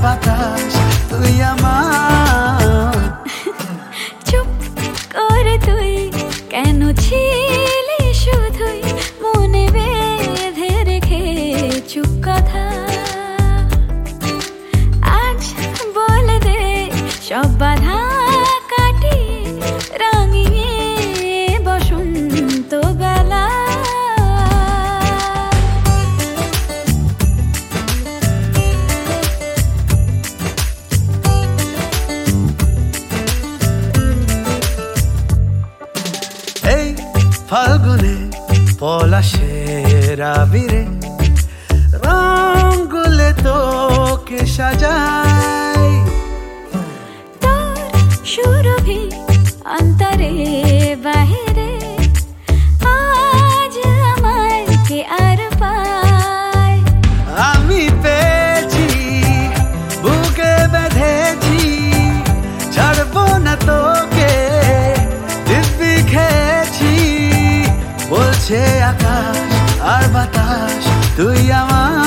বাতাস তুই আমার। চুপ করে তুই কেন ছিলি শুধুই মনে বেঁধে রেখে চুপ কথা। আজ বলে দে সব বাধা কাটিয়ে রাঙিয়ে বসন্ত বেলা। এই ফাল্গুনে পলাশের আবিরে রঙগুলে তোকে সাজাই। তোর সুরভি অন্তরে বাহিরে আজ আমায় কে আর পায়। আমি পেয়েছি বুকে বেঁধেছি ছাড়বো না তোকে দিব্যি খেয়েছি বলছে আকাশ আর বাতাস তুই আমার।